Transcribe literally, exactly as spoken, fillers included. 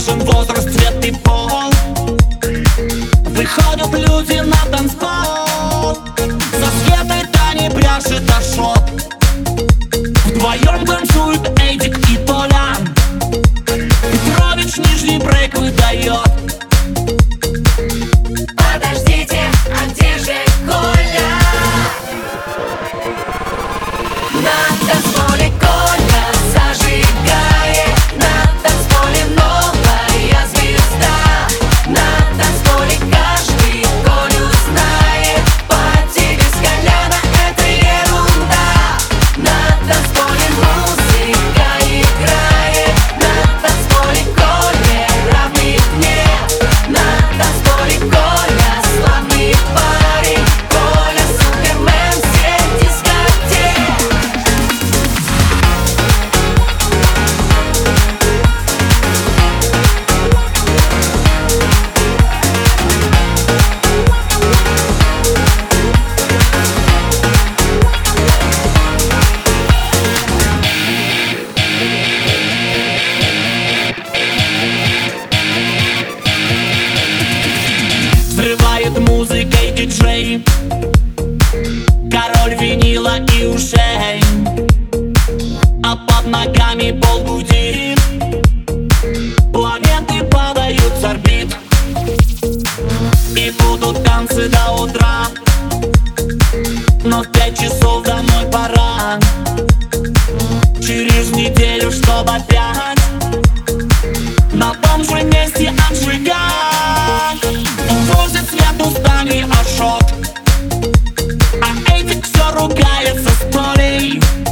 важен возраст, цвет и пол. Выходят люди на танцпол, со Светой, Таней пляшет Ашот. Вдвоем танцуют Эдик и Толя. Петрович нижний брейк выдает. Подождите, а где же Коля? На танцполе Коля зажигает, на танцполе новая звезда. На танцполе каждый Колю знает, пати без Коляна это ерунда. На танцполе музыка играет, на танцполе Коля равных нет. На танцполе Коля славный парень, Коля супермен всех дискотек. Взрывает музыкой диджей, король винила и ушей, а под ногами пол гудит, планеты падают с орбит. И будут танцы до утра, но в пять часов домой пора. Через неделю, чтоб опять на том же месте отжигать. Возит Свету с Таней Ашот, а Эдик все ругается с Толей.